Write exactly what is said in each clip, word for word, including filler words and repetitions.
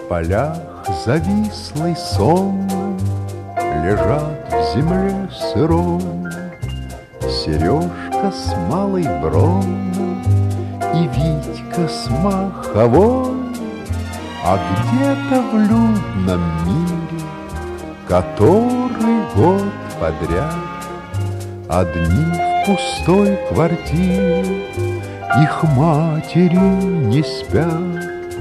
полях завислой сонной лежат в земле сырой Сережка с малой Бронной и Витька с Маховой. А где-то в людном мире, который год подряд одни в пустой квартире, их матери не спят.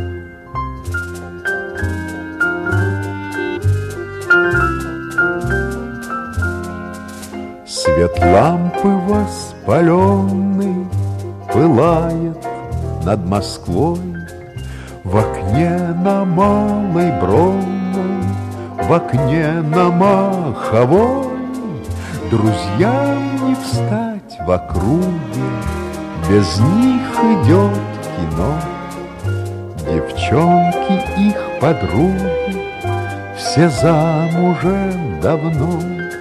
Свет лампы воспаленный пылает над Москвой. В окне на Малой Бронной, в окне на Маховой друзьям не встать в округе, без них идет кино. Девчонки их подруги все замужем давно.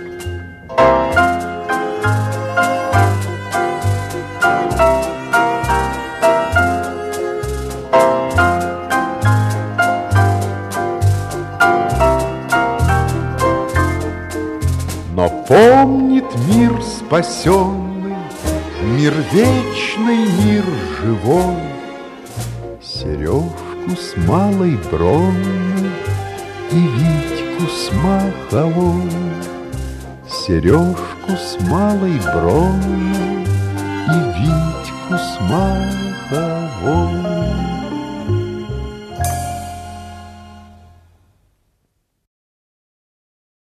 Но помнит мир спасенный, мир вечный, мир живой, Сережку с Малой Бронной и Витьку с Маховой. Сережку с Малой Бронной и Витьку с Маховой.